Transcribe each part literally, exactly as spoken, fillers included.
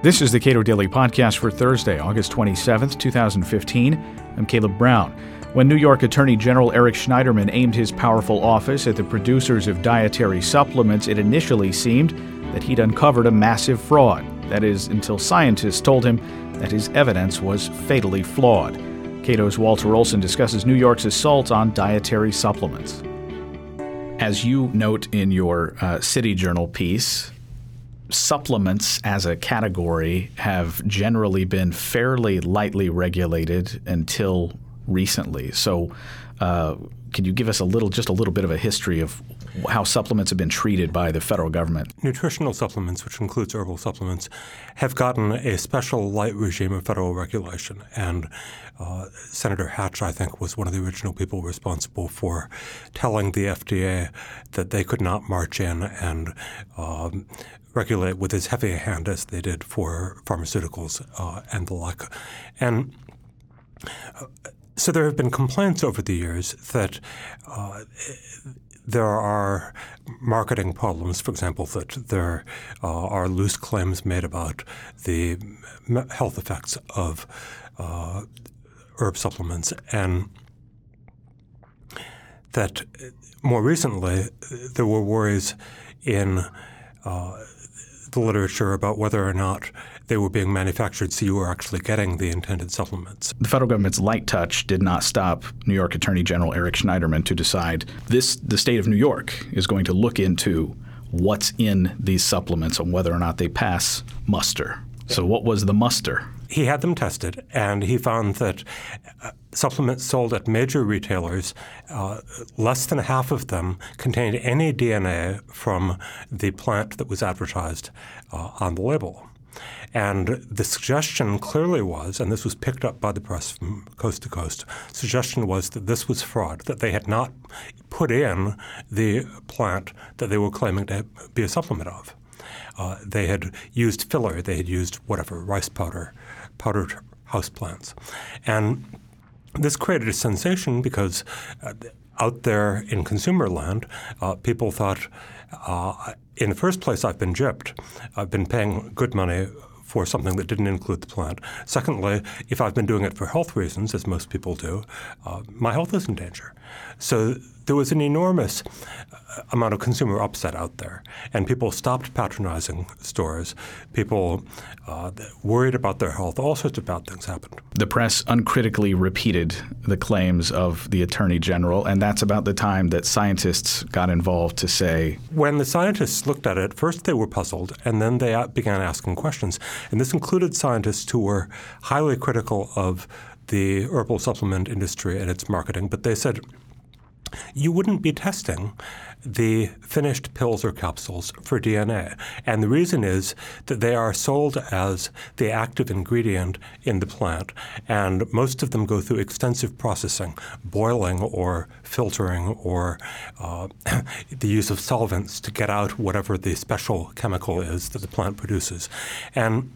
This is the Cato Daily Podcast for Thursday, August twenty-seventh, twenty fifteen. I'm Caleb Brown. When New York Attorney General Eric Schneiderman aimed his powerful office at the producers of dietary supplements, it initially seemed that he'd uncovered a massive fraud. That is, until scientists told him that his evidence was fatally flawed. Cato's Walter Olson discusses New York's assault on dietary supplements. As you note in your uh, City Journal piece, supplements as a category have generally been fairly lightly regulated until recently. So uh, can you give us a little, just a little bit of a history of how supplements have been treated by the federal government? Nutritional supplements, which includes herbal supplements, have gotten a special light regime of federal regulation. And uh, Senator Hatch, I think, was one of the original people responsible for telling the F D A that they could not march in and um, regulate with as heavy a hand as they did for pharmaceuticals uh, and the like. And uh, so there have been complaints over the years that uh, there are marketing problems, for example, that there uh, are loose claims made about the health effects of uh, herb supplements, and that more recently there were worries in uh, the literature about whether or not they were being manufactured so you were actually getting the intended supplements. The federal government's light touch did not stop New York Attorney General Eric Schneiderman to decide this. The state of New York is going to look into what's in these supplements and whether or not they pass muster. Yeah. So what was the muster? He had them tested, and he found that uh, supplements sold at major retailers, uh, less than half of them contained any D N A from the plant that was advertised uh, on the label. And the suggestion clearly was, and this was picked up by the press from coast to coast, suggestion was that this was fraud, that they had not put in the plant that they were claiming to be a supplement of. Uh, they had used filler, they had used whatever, rice powder, powdered houseplants. And this created a sensation because uh, out there in consumer land, uh, people thought, uh, in the first place, I've been gypped. I've been paying good money for something that didn't include the plant. Secondly, if I've been doing it for health reasons, as most people do, uh, my health is in danger. So there was an enormous amount of consumer upset out there, and people stopped patronizing stores. People uh, worried about their health. All sorts of bad things happened. The press uncritically repeated the claims of the Attorney General, and that's about the time that scientists got involved to say— When the scientists looked at it, first they were puzzled, and then they began asking questions. And this included scientists who were highly critical of the herbal supplement industry and its marketing, but they said, you wouldn't be testing the finished pills or capsules for D N A. And the reason is that they are sold as the active ingredient in the plant, and most of them go through extensive processing, boiling or filtering or uh, the use of solvents to get out whatever the special chemical is that the plant produces. And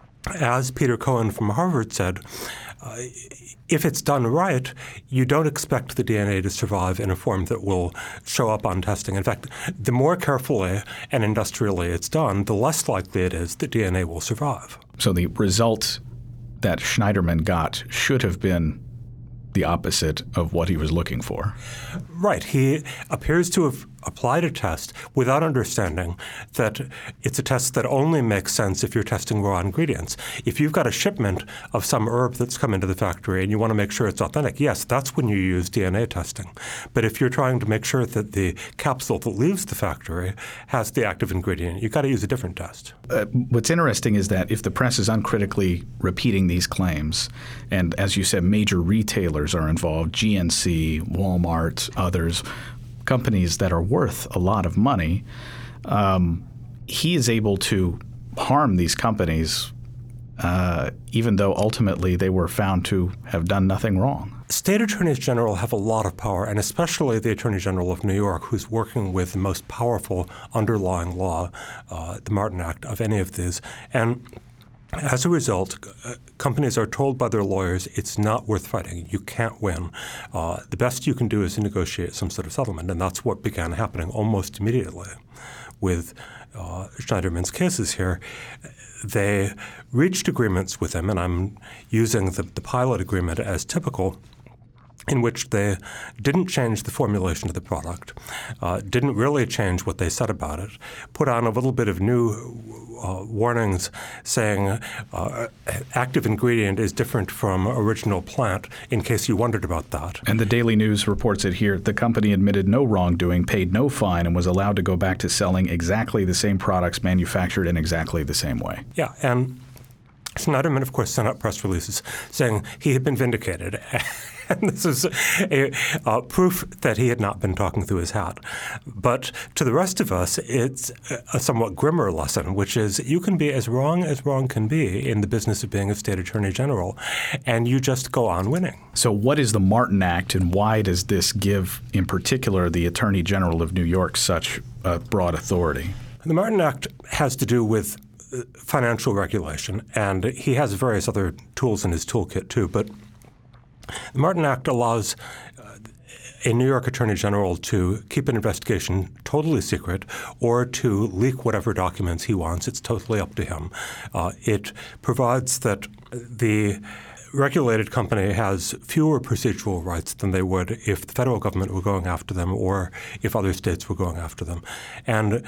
as Peter Cohen from Harvard said, uh, if it's done right, you don't expect the D N A to survive in a form that will show up on testing. In fact, the more carefully and industrially it's done, the less likely it is that D N A will survive. So the result that Schneiderman got should have been the opposite of what he was looking for. Right. He appears to have applied a test without understanding that it's a test that only makes sense if you're testing raw ingredients. If you've got a shipment of some herb that's come into the factory and you want to make sure it's authentic, yes, that's when you use D N A testing. But if you're trying to make sure that the capsule that leaves the factory has the active ingredient, you've got to use a different test. Uh, what's interesting is that if the press is uncritically repeating these claims, and as you said, major retailers are involved, G N C, Walmart, others, companies that are worth a lot of money, um, he is able to harm these companies uh, even though ultimately they were found to have done nothing wrong. State attorneys general have a lot of power, and especially the Attorney General of New York, who's working with the most powerful underlying law, uh, the Martin Act, of any of these. And as a result, uh, companies are told by their lawyers it's not worth fighting. You can't win. Uh, the best you can do is negotiate some sort of settlement, and that's what began happening almost immediately with uh, Schneiderman's cases here. they reached agreements with him, and I'm using the, the pilot agreement as typical, in which they didn't change the formulation of the product, uh, didn't really change what they said about it, put on a little bit of new uh, warnings saying uh, active ingredient is different from original plant, in case you wondered about that. And the Daily News reports it here. The company admitted no wrongdoing, paid no fine, and was allowed to go back to selling exactly the same products manufactured in exactly the same way. Yeah, and Schneiderman, of course, sent out press releases saying he had been vindicated. And this is a, uh, proof that he had not been talking through his hat. But to the rest of us, it's a somewhat grimmer lesson, which is you can be as wrong as wrong can be in the business of being a state attorney general, and you just go on winning. So what is the Martin Act, and why does this give, in particular, the Attorney General of New York such uh, broad authority? The Martin Act has to do with financial regulation, and he has various other tools in his toolkit too, but the Martin Act allows uh, a New York Attorney General to keep an investigation totally secret or to leak whatever documents he wants. It's totally up to him. Uh, it provides that the regulated company has fewer procedural rights than they would if the federal government were going after them or if other states were going after them. And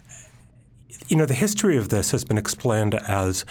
you know, the history of this has been explained as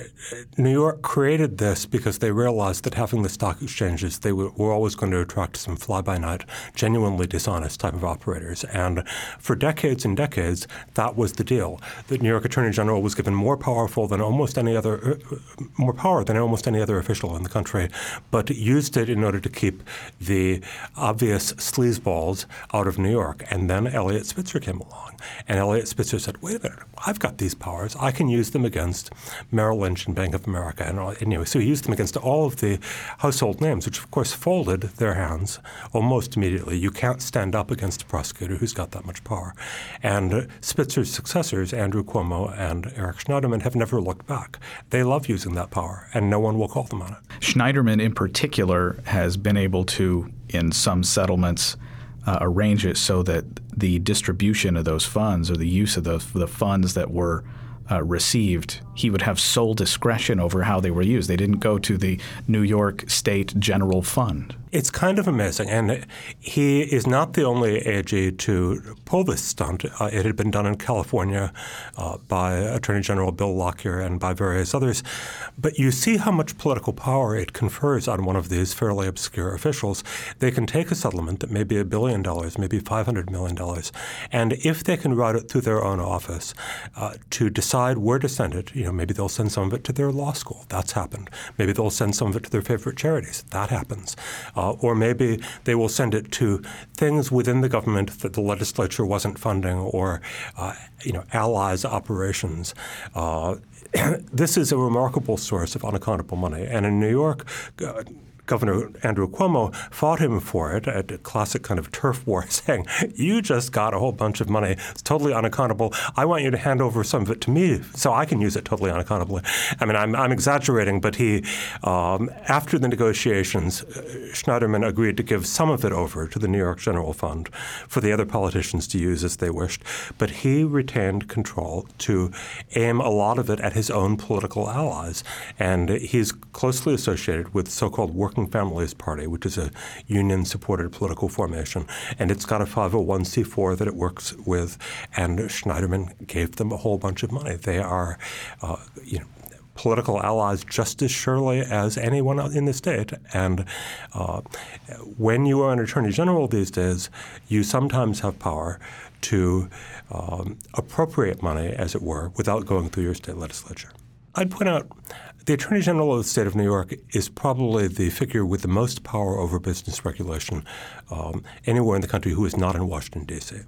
New York created this because they realized that having the stock exchanges, they were, were always going to attract some fly-by-night, genuinely dishonest type of operators. And for decades and decades, that was the deal. The New York Attorney General was given more powerful than almost any other, more power than almost any other official in the country, but used it in order to keep the obvious sleazeballs out of New York. And then Eliot Spitzer came along, and Eliot Spitzer said, wait a minute, I've got these powers. I can use them against Merrill Lynch and Bank of America. And anyway, so he used them against all of the household names, which of course folded their hands almost immediately. You can't stand up against a prosecutor who's got that much power. And Spitzer's successors, Andrew Cuomo and Eric Schneiderman, have never looked back. They love using that power, and no one will call them on it. Schneiderman in particular has been able to, in some settlements, Uh, arrange it so that the distribution of those funds or the use of the, the funds that were uh, received, he would have sole discretion over how they were used. They didn't go to the New York State General Fund. It's kind of amazing, and he is not the only A G to pull this stunt. Uh, it had been done in California uh, by Attorney General Bill Lockyer and by various others. But you see how much political power it confers on one of these fairly obscure officials. They can take a settlement that may be a billion dollars, maybe five hundred million dollars, and if they can route it through their own office uh, to decide where to send it, you know, maybe they'll send some of it to their law school. That's happened. Maybe they'll send some of it to their favorite charities. That happens. Uh, Uh, or maybe they will send it to things within the government that the legislature wasn't funding, or uh, you know, allies operations. Uh, this is a remarkable source of unaccountable money. And in New York, uh, Governor Andrew Cuomo fought him for it, a classic kind of turf war, saying, you just got a whole bunch of money. It's totally unaccountable. I want you to hand over some of it to me so I can use it totally unaccountably. I mean, I'm, I'm exaggerating, but he, um, after the negotiations, uh, Schneiderman agreed to give some of it over to the New York General Fund for the other politicians to use as they wished. But he retained control to aim a lot of it at his own political allies. And he's closely associated with so-called working Families Party, which is a union-supported political formation, and it's got a five oh one c four that it works with, and Schneiderman gave them a whole bunch of money. They are, uh, you know, political allies just as surely as anyone in the state. And uh, when you are an attorney general these days, you sometimes have power to um, appropriate money, as it were, without going through your state legislature. I'd point out the Attorney General of the state of New York is probably the figure with the most power over business regulation um, anywhere in the country who is not in Washington, D C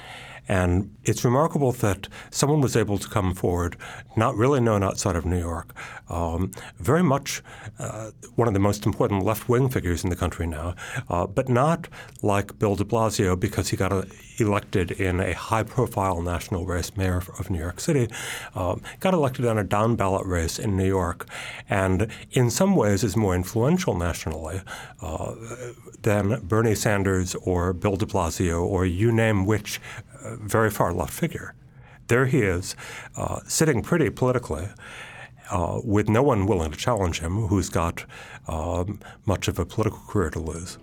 And it's remarkable that someone was able to come forward, not really known outside of New York, um, very much uh, one of the most important left-wing figures in the country now, uh, but not like Bill de Blasio because he got uh, elected in a high-profile national race, mayor of New York City, uh, got elected on a down-ballot race in New York, and in some ways is more influential nationally uh, than Bernie Sanders or Bill de Blasio or you name which uh, very far left figure. there he is, uh, sitting pretty politically, uh, with no one willing to challenge him, who's got um, much of a political career to lose.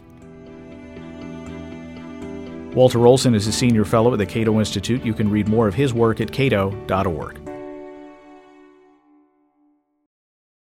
Walter Olson is a senior fellow at the Cato Institute. You can read more of his work at cato dot org.